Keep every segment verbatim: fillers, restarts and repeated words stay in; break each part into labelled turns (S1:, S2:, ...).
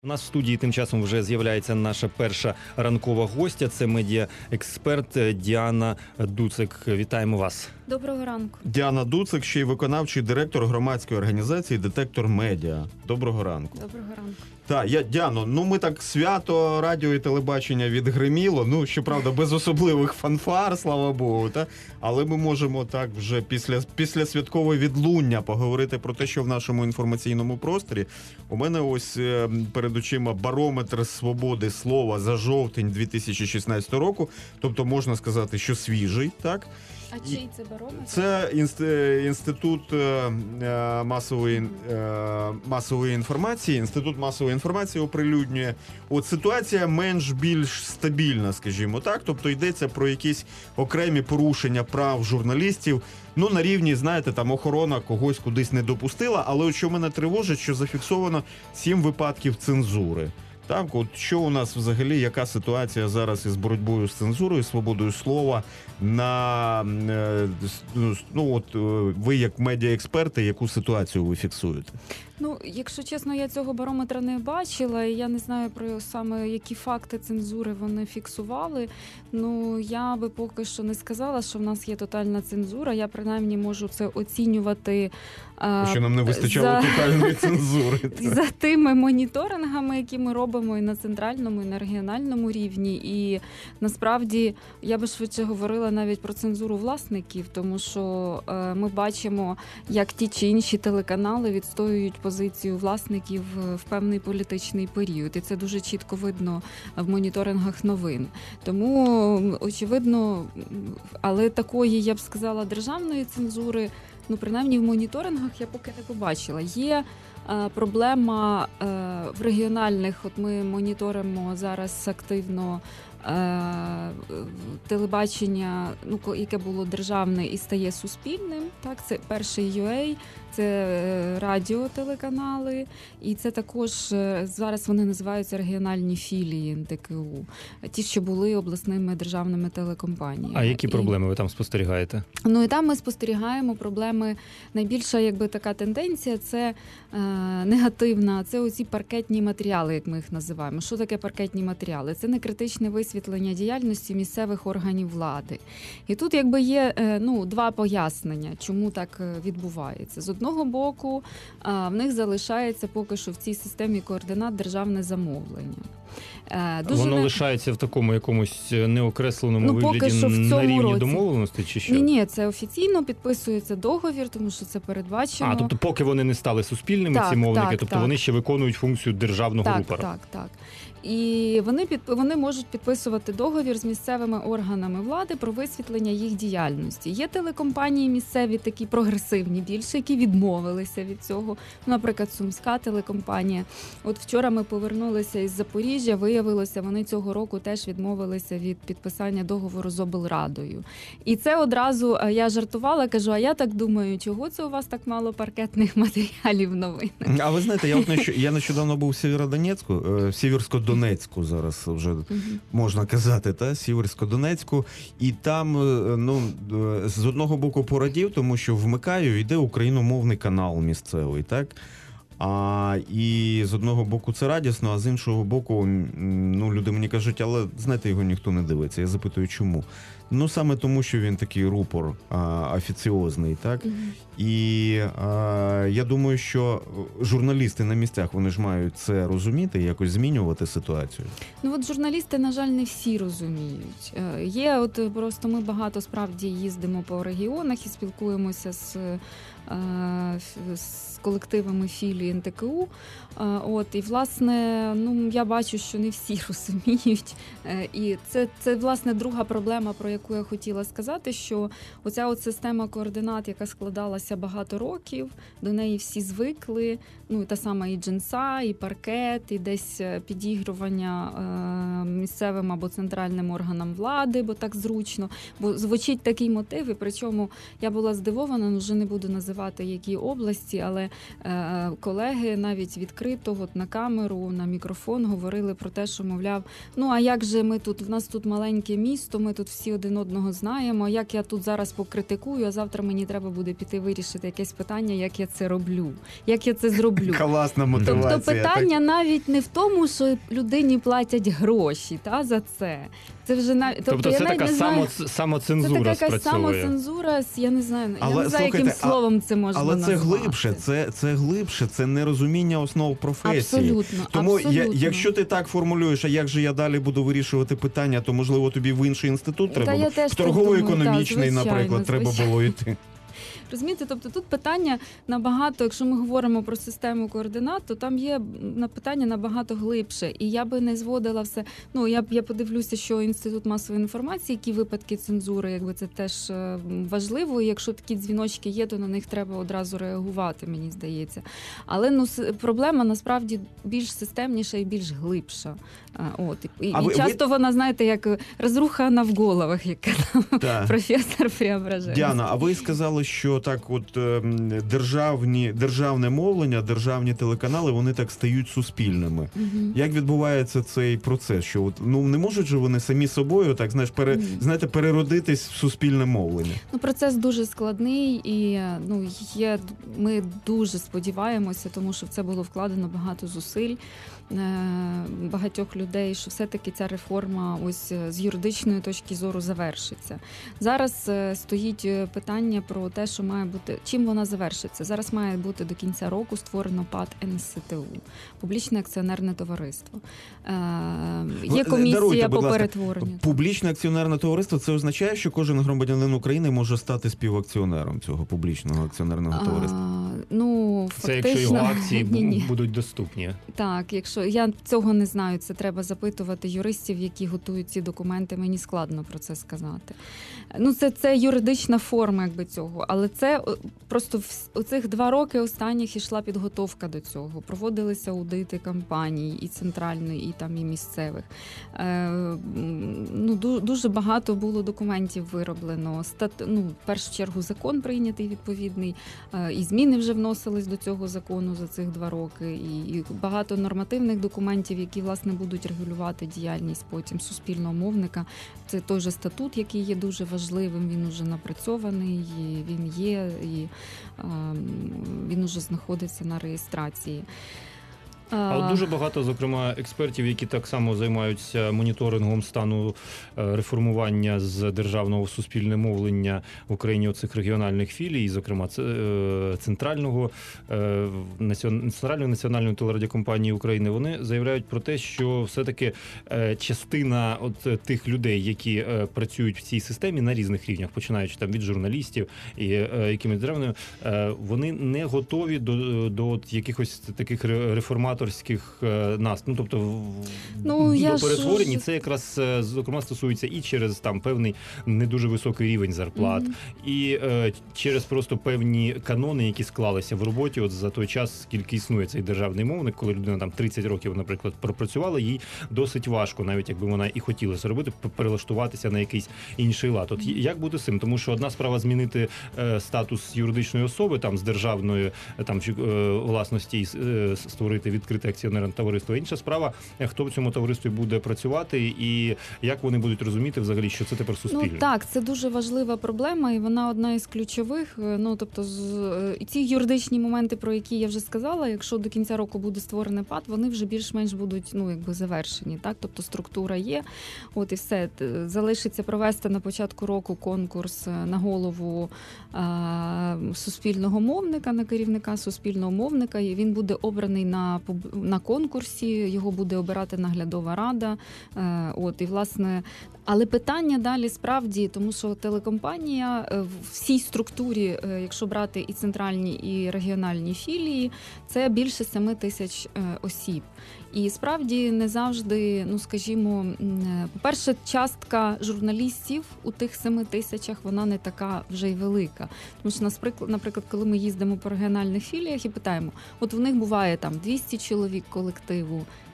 S1: У нас в студії тим часом вже з'являється наша перша ранкова гостя. Це медіаексперт Діана Дуцик. Вітаємо вас.
S2: Доброго ранку.
S3: Діана Дуцик, ще й виконавчий директор громадської організації «Детектор Медіа». Доброго ранку.
S2: Доброго ранку.
S3: Так, я, Діано, ну ми так свято радіо і телебачення відгриміло, ну, щоправда, без особливих фанфар, слава Богу, та? Але ми можемо так вже після, після святкового відлуння поговорити про те, що в нашому інформаційному просторі. У мене ось перед очима барометр свободи слова за жовтень дві тисячі шістнадцятого року, тобто можна сказати, що свіжий, так?
S2: А чий це барометр?
S3: Це інститут масової, масової інформації. Інститут масової інформації оприлюднює. От ситуація менш-більш стабільна, скажімо так. Тобто йдеться про якісь окремі порушення прав журналістів. Ну, на рівні, знаєте, там охорона когось кудись не допустила. Але от що мене тривожить, що зафіксовано сім випадків цензури. Так, от що у нас взагалі, яка ситуація зараз із боротьбою з цензурою, свободою слова на, ну от ви як медіаексперти, яку ситуацію ви фіксуєте?
S2: Ну, якщо чесно, я цього барометра не бачила, і я не знаю про саме які факти цензури вони фіксували. Ну, я би поки що не сказала, що в нас є тотальна цензура. Я принаймні можу це оцінювати.
S3: Що нам не вистачало
S2: за...
S3: тотальної цензури.
S2: За тими моніторингами, які ми робимо і на центральному, і на регіональному рівні. І насправді я би швидше говорила навіть про цензуру власників, тому що е, ми бачимо, як ті чи інші телеканали відстоюють позицію власників в певний політичний період. І це дуже чітко видно в моніторингах новин. Тому, очевидно, але такої, я б сказала, державної цензури, ну, принаймні в моніторингах я поки не побачила. Є е, проблема е, в регіональних, от ми моніторимо зараз активно е, телебачення, ну, яке було державне і стає суспільним. Так, це перший ю ей, це радіотелеканали, і це також, зараз вони називаються регіональні філії ен те ке у, ті, що були обласними державними телекомпаніями.
S1: А які проблеми
S2: і,
S1: ви там спостерігаєте?
S2: Ну і там ми спостерігаємо проблеми, найбільша якби така тенденція, це е, негативна, це оці паркетні матеріали, як ми їх називаємо. Що таке паркетні матеріали? Це некритичне висвітлення діяльності місцевих органів влади. І тут якби є е, ну, два пояснення, чому так відбувається. З одного боку, в них залишається поки що в цій системі координат державне замовлення.
S1: Дуже Воно не... лишається в такому якомусь неокресленому
S2: ну,
S1: вигляді на рівні році. Домовленості чи що?
S2: Ні, ні, це офіційно підписується договір, тому що це передбачено.
S1: А, тобто поки вони не стали суспільними,
S2: так,
S1: ці мовники,
S2: так,
S1: тобто
S2: так.
S1: вони ще виконують функцію державного
S2: так,
S1: рупора.
S2: Так, так, так. І вони, під, вони можуть підписувати договір з місцевими органами влади про висвітлення їх діяльності. Є телекомпанії місцеві, такі прогресивні більше, які відмовилися від цього. Наприклад, Сумська телекомпанія. От вчора ми повернулися із Запоріжжя, виявилося, вони цього року теж відмовилися від підписання договору з облрадою. І це одразу, я жартувала, кажу, а я так думаю, чого це у вас так мало паркетних матеріалів новин?
S3: А ви знаєте, я, от нещ... я нещодавно був в Сєвєродонецьку, в Сіверсько Донецьку зараз вже uh-huh. можна казати, та Сіверсько-Донецьку, і там, ну, з одного боку порадів, тому що вмикаю, йде україномовний канал місцевий, так? А, і з одного боку це радісно, а з іншого боку, ну, люди мені кажуть, але, знаєте, його ніхто не дивиться. Я запитую, чому? Ну, саме тому, що він такий рупор а, офіціозний, так? Mm-hmm. І а, я думаю, що журналісти на місцях, вони ж мають це розуміти, якось змінювати ситуацію.
S2: Ну, от журналісти, на жаль, не всі розуміють. Є, от просто ми багато справді їздимо по регіонах і спілкуємося з, з колективами філії ен те ке у. От, і, власне, ну, я бачу, що не всі розуміють. І це, це, власне, друга проблема, про яку я хотіла сказати, що оця от система координат, яка складалася багато років, до неї всі звикли, ну, та сама і джинса, і паркет, і десь підігрування е, місцевим або центральним органам влади, бо так зручно, бо звучить такий мотив, і причому я була здивована, але вже не буду називати називати які області, але е, колеги навіть відкрито от, на камеру, на мікрофон говорили про те, що, мовляв, ну а як же ми тут, в нас тут маленьке місто, ми тут всі один одного знаємо, як я тут зараз покритикую, а завтра мені треба буде піти вирішити якесь питання, як я це роблю, як я це зроблю.
S3: Класна мотивація.
S2: Тобто питання так... навіть не в тому, що людині платять гроші та, за це. Це вже нав...
S1: Тобто,
S2: тобто
S1: це
S2: я
S1: така
S2: не
S1: само,
S2: знаю...
S1: самоцензура
S2: це така
S1: спрацьовує.
S2: самоцензура, я не знаю,
S3: але,
S2: я не знаю, яким словом це можна
S3: але
S2: назвати.
S3: Але це глибше, це, це глибше, це нерозуміння основ професії.
S2: Абсолютно,
S3: Тому
S2: абсолютно.
S3: Я, якщо ти так формулюєш, а як же я далі буду вирішувати питання, то, можливо, тобі в інший інститут
S2: Та
S3: треба, в торгово-економічний, наприклад, треба було йти.
S2: Розумієте, тобто тут питання набагато, якщо ми говоримо про систему координат, то там є на питання набагато глибше. І я би не зводила все. Ну, я я подивлюся, що Інститут масової інформації, які випадки цензури, якби це теж важливо. І якщо такі дзвіночки є, то на них треба одразу реагувати, мені здається. Але ну проблема насправді більш системніша і більш глибша. От і, і
S3: ви,
S2: часто ви... вона, знаєте, як розрухана в головах, як казав професор Преображенський.
S3: Діана, а ви сказали, що так, от державні державне мовлення, державні телеканали, вони так стають суспільними. Угу. Як відбувається цей процес? Що от ну не можуть же вони самі собою, так знаєш, пере угу. знаєте, переродитись в суспільне мовлення? Ну
S2: процес дуже складний, і ну є. Ми дуже сподіваємося, тому що в це було вкладено багато зусиль багатьох людей, що все-таки ця реформа ось з юридичної точки зору завершиться. Зараз стоїть питання про те, що має бути, чим вона завершиться. Зараз має бути до кінця року створено ПАТ ен ес те у, публічне акціонерне товариство. Є комісія Даруйте, по перетворенню.
S3: Публічне акціонерне товариство, це означає, що кожен громадянин України може стати співакціонером цього публічного акціонерного товариства?
S2: А, ну,
S1: це
S2: фактично...
S1: якщо його акції
S2: ні, ні.
S1: будуть доступні.
S2: Так, якщо я цього не знаю, це треба запитувати юристів, які готують ці документи, мені складно про це сказати. Ну, це, це юридична форма якби цього, але це просто в оцих два роки останніх ішла підготовка до цього. Проводилися аудити кампаній і центральної, і там і місцевих. Е, ну, дуже багато було документів вироблено. Стат, ну, в першу чергу закон прийнятий відповідний, е, і зміни вже вносились до цього закону за цих два роки, і, і багато нормативних документів, які, власне, будуть регулювати діяльність потім суспільного мовника. Це той же статут, який є дуже важливим, він уже напрацьований, і він є, і е, він уже знаходиться на реєстрації.
S1: А от дуже багато, зокрема, експертів, які так само займаються моніторингом стану реформування з державного в суспільне мовлення в Україні оцих регіональних філій, зокрема центрального центральної національної телерадіокомпанії України, вони заявляють про те, що все-таки частина от тих людей, які працюють в цій системі на різних рівнях, починаючи там від журналістів і якимись державними, вони не готові до, до от якихось таких реформаторів нас, ну тобто
S2: ну,
S1: до перетворень, і це якраз зокрема стосується і через там певний не дуже високий рівень зарплат, mm-hmm. і е, через просто певні канони, які склалися в роботі от за той час, скільки існує цей державний мовник, коли людина там тридцять років, наприклад, пропрацювала, їй досить важко, навіть якби вона і хотіла це робити, перелаштуватися на якийсь інший лад. От mm-hmm. як бути з цим? Тому що одна справа змінити е, статус юридичної особи там з державної там е, власності і е, створити від відкрите акціонерне товариство. Інша справа, хто в цьому товаристві буде працювати і як вони будуть розуміти взагалі, що це тепер суспільне.
S2: Ну так, це дуже важлива проблема, і вона одна із ключових. Ну, тобто, з, ці юридичні моменти, про які я вже сказала, якщо до кінця року буде створений ПАТ, вони вже більш-менш будуть, ну, якби завершені, так? Тобто структура є, от і все. Залишиться провести на початку року конкурс на голову а, суспільного мовника, на керівника суспільного мовника, і він буде обраний на на конкурсі, його буде обирати наглядова рада. От, і, власне, але питання далі справді, тому що телекомпанія в всій структурі, якщо брати і центральні, і регіональні філії, це більше семи тисяч осіб. І справді не завжди, ну скажімо, по-перше, частка журналістів у тих семи тисячах, вона не така вже й велика. Тому що, наприклад, коли ми їздимо по регіональних філіях і питаємо, от в них буває там двісті чоловік колективу,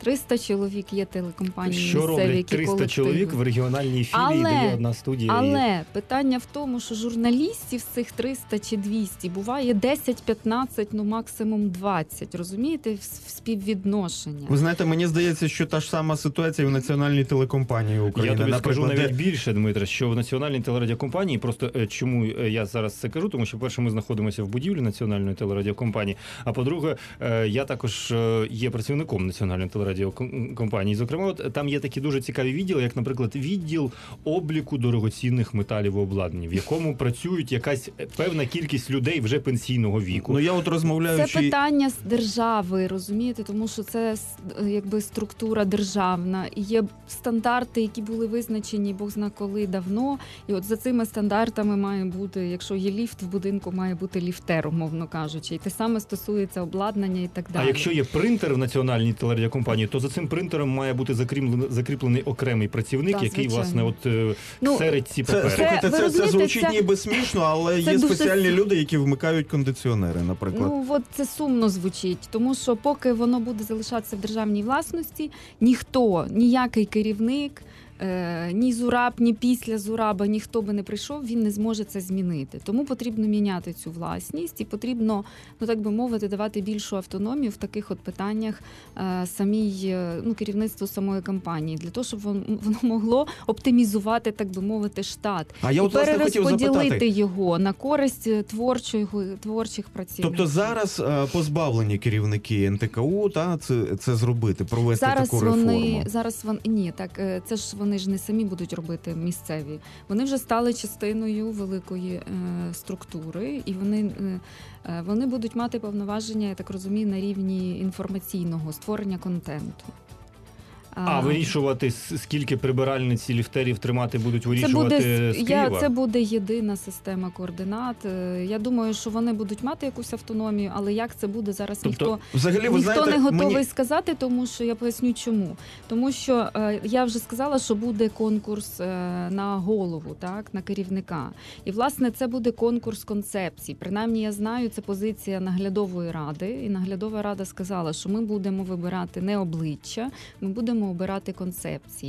S2: триста чоловік є телекомпанії
S1: Що
S2: місцеві,
S1: роблять
S2: які
S1: триста
S2: колективи.
S1: чоловік в регіональній філії,
S2: Але-
S1: де є одна студія? і-
S2: Але питання в тому, що журналістів з цих триста чи двісті буває десять-п'ятнадцять, ну максимум двадцять, розумієте, в в співвідношення.
S3: Ви знаєте, мені здається, що та ж сама ситуація і в національній телекомпанії України.
S1: Я тобі скажу
S3: Наприклад,
S1: навіть
S3: де-
S1: більше, Дмитре, що в національній телерадіокомпанії, просто е, чому е, я зараз це кажу, тому що, перше, ми знаходимося в будівлі національної телерадіокомпанії, а по-друге, е, я також е, є працівником національної телерадіокомпанії. Зокрема, от там є такі дуже цікаві відділи, як, наприклад, відділ обліку дорогоцінних металів і обладнання, в якому працюють якась певна кількість людей вже пенсійного віку.
S3: Ну я от
S2: Це
S3: розмовляючи...
S2: питання з держави, розумієте, тому що це с- якби структура державна. І є стандарти, які були визначені Бог зна коли давно. І от за цими стандартами має бути, якщо є ліфт в будинку, має бути ліфтер, умовно кажучи. І те саме стосується обладнання і так далі.
S1: А якщо є принтер в національній телерадіокомпанії, то за цим принтером має бути закріплений, закріплений окремий працівник,
S2: Так,
S1: який,
S2: звичайно.
S1: власне, от е,
S2: Ну,
S1: серед ці
S3: Це,
S1: папери.
S3: слухайте,
S2: ви
S3: це, це
S2: розумієте,
S3: звучить
S2: це-
S3: ніби смішно, але
S2: це
S3: є
S2: дуже
S3: спеціальні
S2: с-
S3: люди, які вмикають кондиціонери, наприклад.
S2: Ну от це сумно звучить, тому що поки воно буде залишатися в державній власності, ніхто, ніякий керівник, е, ні ЗУРАБ, ні після ЗУРАБа, ніхто би не прийшов, він не зможе це змінити. Тому потрібно міняти цю власність і потрібно, ну так би мовити, давати більшу автономію в таких от питаннях е, самій е, ну, керівництву самої компанії, для того, щоб воно, воно могло оптимізувати, так би мовити, штат.
S3: А я
S2: і
S3: от власне хотів
S2: перерозподілити
S3: запитати.
S2: його на користь е, творчого, творчих працівників.
S3: Тобто зараз е, позбавлені керівники ен те ка у та це, це зробити, провести
S2: Зараз
S3: таку
S2: вони
S3: реформу.
S2: зараз вони ні, так е, це ж вони ж не самі будуть робити місцеві. Вони вже стали частиною великої е, структури, і вони, е, е, вони будуть мати повноваження, я так розумію, на рівні інформаційного створення контенту.
S1: А вирішувати, с- скільки прибиральниць і ліфтерів тримати будуть
S2: Це
S1: вирішувати
S2: буде,
S1: з
S2: я,
S1: Києва?
S2: це буде єдина система координат. Е, Я думаю, що вони будуть мати якусь автономію, але як це буде зараз,
S1: Тобто,
S2: ніхто
S3: Взагалі, ви
S2: Ніхто
S3: знаєте,
S2: не готовий
S3: мені...
S2: сказати, тому що я поясню чому. Тому що е, я вже сказала, що буде конкурс е, на голову, так, на керівника. І власне це буде конкурс концепцій. Принаймні, я знаю, це позиція наглядової ради. І наглядова рада сказала, що ми будемо вибирати не обличчя, ми будемо обирати концепції.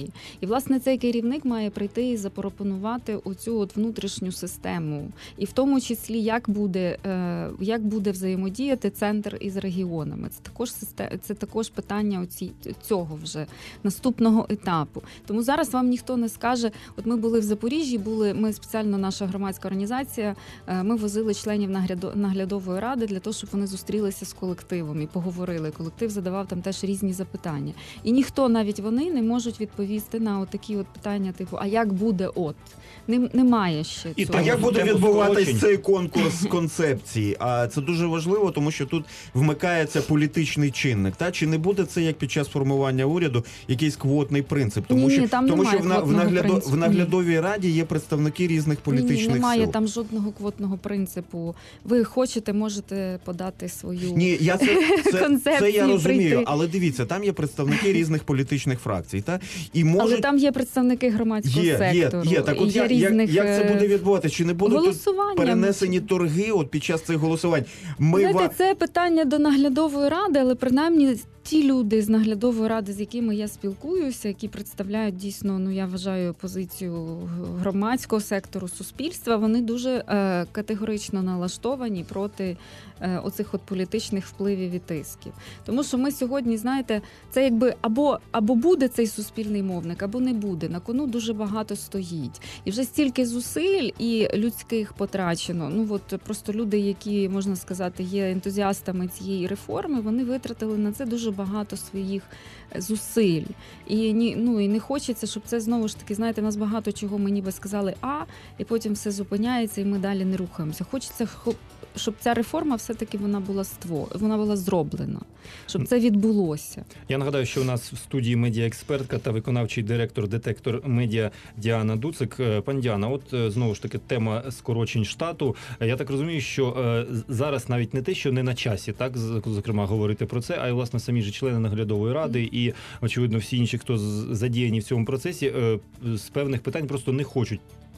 S2: І власне цей керівник має прийти і запропонувати оцю от внутрішню систему, і в тому числі як буде, е, як буде взаємодіяти центр із регіонами. Це також систе- це також питання оці, цього вже наступного етапу. Тому зараз вам ніхто не скаже. От ми були в Запоріжжі, були ми спеціально, наша громадська організація. е, Ми возили членів наглядо- наглядової ради для того, щоб вони зустрілися з колективом і поговорили. Колектив задавав там теж різні запитання. І ніхто, навіть вони, не можуть відповісти на от такі от питання, типу, а як буде от? Нем- Немає ще
S1: І
S2: цього.
S3: А як буде
S1: Тему
S3: відбуватись
S1: скорочень.
S3: цей конкурс концепції? А це дуже важливо, тому що тут вмикається політичний чинник. Та чи не буде це як під час формування уряду якийсь квотний принцип? Тому
S2: Ні,
S3: що
S2: ні, там
S3: тому
S2: немає
S3: що в, на- в,
S2: квотного
S3: наглядо,
S2: принципу,
S3: в
S2: ні.
S3: наглядовій раді є представники різних політичних
S2: Ні, немає
S3: сил.
S2: там жодного квотного принципу. Ви хочете, можете подати свою
S3: Ні, я це, це, це
S2: концепцію
S3: я розумію,
S2: прийти.
S3: але дивіться, там є представники різних політичних фракцій, та і
S2: Але
S3: можуть
S2: там є представники громадського
S3: є,
S2: сектору.
S3: є, є. Так
S2: і
S3: от
S2: є
S3: як, як,
S2: різних,
S3: як це
S2: е,
S3: буде відбуватися? Чи не будуть тут
S2: голосування.
S3: перенесені торги от під час цих голосувань? Ми
S2: Знаєте,
S3: ва...
S2: це питання до наглядової ради, але принаймні ті люди з наглядової ради, з якими я спілкуюся, які представляють дійсно, ну я вважаю, позицію громадського сектору, суспільства, вони дуже е, категорично налаштовані проти е, оцих от політичних впливів і тисків. Тому що ми сьогодні, знаєте, це якби або, або буде цей суспільний мовник, або не буде. На кону дуже багато стоїть. І вже стільки зусиль і людських потрачено. Ну от просто люди, які, можна сказати, є ентузіастами цієї реформи, вони витратили на це дуже багато своїх зусиль. І ні, ну і не хочеться, щоб це знову ж таки, знаєте, в нас багато чого ми ніби сказали А, і потім все зупиняється, і ми далі не рухаємося. Хочеться, щоб ця реформа все-таки вона була ство, вона була зроблена, щоб це відбулося.
S1: Я нагадаю, що у нас в студії медіаекспертка та виконавчий директор детектор медіа Діана Дуцик. Пані Діана, от знову ж таки тема скорочень штату. Я так розумію, що зараз навіть не те, що не на часі, так, зокрема, говорити про це, а й, власне, самі ж члени наглядової ради і, очевидно, всі інші, хто задіяні в цьому процесі, з певних питань просто не хочуть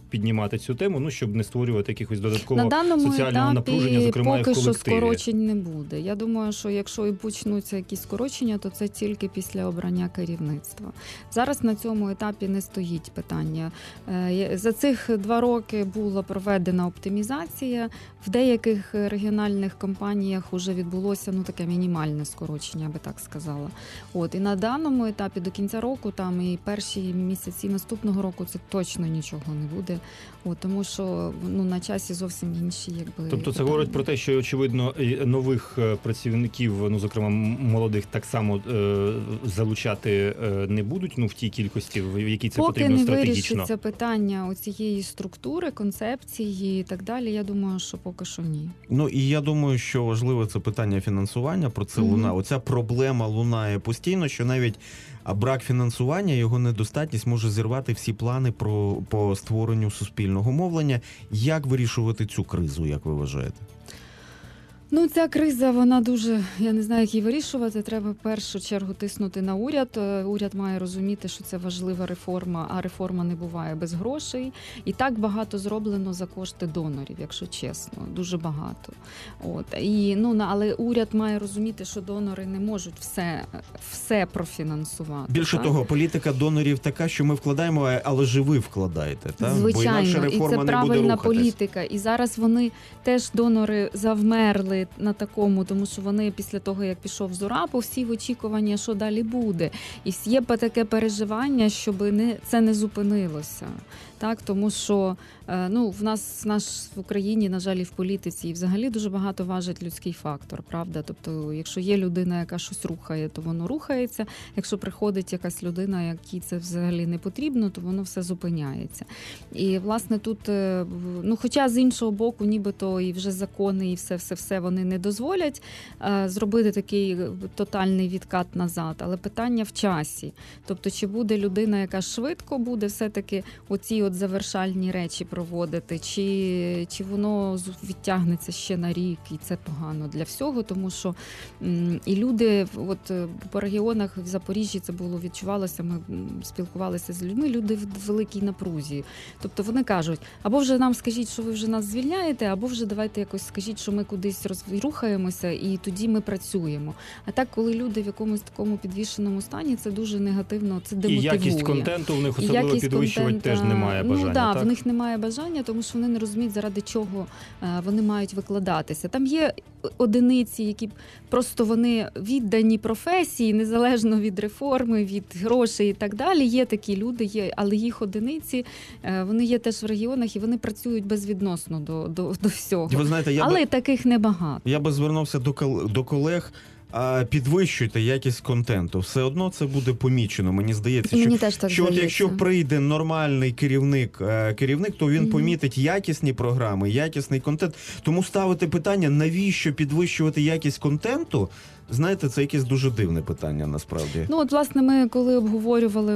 S1: піднімати цю тему, ну щоб не створювати якихось додаткового
S2: на даному
S1: соціального напруження,
S2: етапі
S1: зокрема і в
S2: поки що
S1: колективі.
S2: скорочень не буде. Я думаю, що якщо і почнуться якісь скорочення, то це тільки після обрання керівництва. Зараз на цьому етапі не стоїть питання. Е, За цих два роки була проведена оптимізація. В деяких регіональних компаніях вже відбулося ну таке мінімальне скорочення, я би так сказала. От і на даному етапі до кінця року, там і перші місяці наступного року, це точно нічого не буде. От тому що ну на часі зовсім інші, якби
S1: Тобто це
S2: питання.
S1: говорить про те, що очевидно і нових е, працівників, ну зокрема м- молодих, так само е, залучати е, не будуть. Ну в тій кількості, в якій це
S2: Поки
S1: потрібно
S2: не
S1: стратегічно.
S2: вирішиться питання оцієї структури, концепції і так далі, я думаю, що поки що ні.
S3: Ну і я думаю, що важливе це питання фінансування. Про це
S2: Мгм.
S3: луна. Оця проблема лунає постійно, що навіть а брак фінансування, його недостатність може зірвати всі плани про по створенню суспільного мовлення. Як вирішувати цю кризу, як ви вважаєте?
S2: Ну, ця криза, вона дуже, я не знаю, як її вирішувати. Треба в першу чергу тиснути на уряд. Е, Уряд має розуміти, що це важлива реформа, а реформа не буває без грошей. І так багато зроблено за кошти донорів, якщо чесно, дуже багато. От. І, ну, на- але уряд має розуміти, що донори не можуть все, все профінансувати.
S3: Більше
S2: так?
S3: того, політика донорів така, що ми вкладаємо, але ж і ви вкладаєте. Та? Бо інакше
S2: Звичайно, і це
S3: реформа не буде
S2: правильна
S3: рухатись.
S2: політика. І зараз вони теж донори завмерли на такому, тому що вони після того, як пішов Зурабов, всі в очікуванні, що далі буде. І є таке переживання, щоб не, це не зупинилося. Так, тому що е, ну, в нас наш в Україні, на жаль, і в політиці, і взагалі дуже багато важить людський фактор, правда? Тобто, якщо є людина, яка щось рухає, то воно рухається. Якщо приходить якась людина, якій це взагалі не потрібно, то воно все зупиняється. І, власне, тут, е, в- ну, хоча з іншого боку, нібито і вже закони, і все-все-все вони не дозволять е, зробити такий тотальний відкат назад, але питання в часі. Тобто, чи буде людина, яка швидко буде все-таки оці от завершальні речі проводити, чи, чи воно з- відтягнеться ще на рік, і це погано для всього, тому що м, і люди, от е, по регіонах в Запоріжжі це було відчувалося, ми м, спілкувалися з людьми, люди в великій напрузі. Тобто вони кажуть, або вже нам скажіть, що ви вже нас звільняєте, або вже давайте якось скажіть, що ми кудись роз- рухаємося, і тоді ми працюємо. А так, коли люди в якомусь такому підвішеному стані, це дуже негативно, це
S1: І
S2: демотивує.
S1: якість контенту в них
S2: І
S1: особливо
S2: якість
S1: підвищувати
S2: контента,
S1: теж немає бажання.
S2: Ну да,
S1: так?
S2: в них немає бажання, тому що вони не розуміють, заради чого е, вони мають викладатися. Там є одиниці, які просто вони віддані професії, незалежно від реформи, від грошей і так далі. Є такі люди, є, але їх одиниці, е, вони є теж в регіонах і вони працюють безвідносно до, до, до всього.
S3: Ви знаєте, я
S2: Але
S3: би,
S2: таких небагато.
S3: я би звернувся до, кол- до колег. А підвищуйте якість контенту. Все одно це буде помічено. Мені здається,
S2: І
S3: що
S2: мені теж так
S3: що от
S2: здається.
S3: якщо прийде нормальний керівник, е, керівник, то він
S2: Мгм.
S3: помітить якісні програми, якісний контент. Тому ставити питання, навіщо підвищувати якість контенту, знаєте, це якесь дуже дивне питання насправді.
S2: Ну, от, власне, ми коли обговорювали,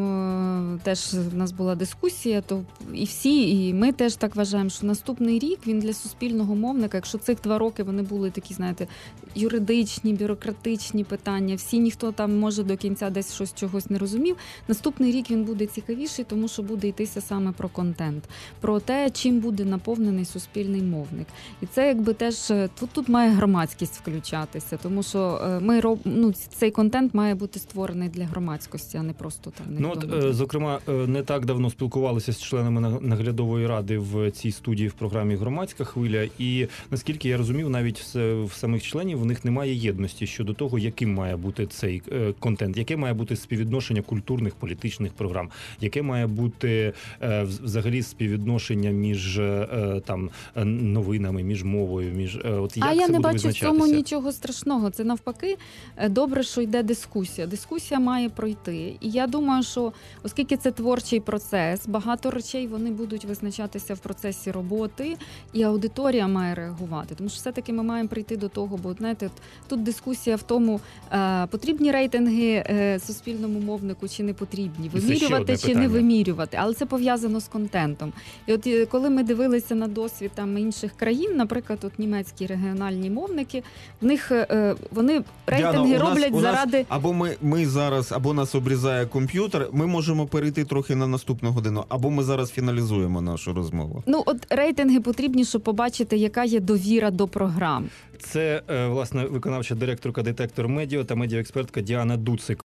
S2: м, теж в нас була дискусія, то і всі, і ми теж так вважаємо, що наступний рік він для суспільного мовника, якщо цих два роки вони були такі, знаєте, юридичні, бюрократичні питання, всі, ніхто там може до кінця десь щось чогось не розумів, наступний рік він буде цікавіший, тому що буде йтися саме про контент, про те, чим буде наповнений суспільний мовник. І це якби теж, е, тут, тут має громадськість включатися, тому що е, ми роб, ну, цей контент має бути створений для громадськості, а не просто там
S1: Ну от,
S2: невідомо.
S1: е, зокрема, е, не так давно спілкувалися з членами на- наглядової ради в цій студії в програмі «Громадська хвиля», і наскільки я розумів, навіть с- в самих членів у них немає єдності щодо того, яким має бути цей е, контент, яке має бути співвідношення культурних, політичних програм, яке має бути е, вз- взагалі співвідношення між е, там е, новинами, між мовою, між е, от як
S2: А
S1: це
S2: я не
S1: буде
S2: бачу в цьому
S1: визначатися?
S2: нічого страшного. Це навпаки е, добре, що йде дискусія. Дискусія має пройти. І я думаю, що оскільки це творчий процес, багато речей вони будуть визначатися в процесі роботи, і аудиторія має реагувати. Тому що все-таки ми маємо прийти до того, бо знаєте, от тут дискусія в тому, е, потрібні рейтинги е, суспільному мовнику чи не потрібні,
S1: І це ще
S2: вимірювати
S1: одне
S2: чи не
S1: питання.
S2: вимірювати. Але це пов'язано з контентом. І от е, коли ми дивилися на досвід там інших країн, наприклад, от німецькі регіональні мовники, в них е, Вони рейтинги
S3: Діана, у нас-
S2: роблять
S3: у нас
S2: заради.
S3: або ми, ми зараз, або нас обрізає комп'ютер, ми можемо перейти трохи на наступну годину, або ми зараз фіналізуємо нашу розмову.
S2: Ну, от рейтинги потрібні, щоб побачити, яка є довіра до програм.
S1: Це, е, власне, виконавча директорка детектор медіа та медіаекспертка Діана Дуцик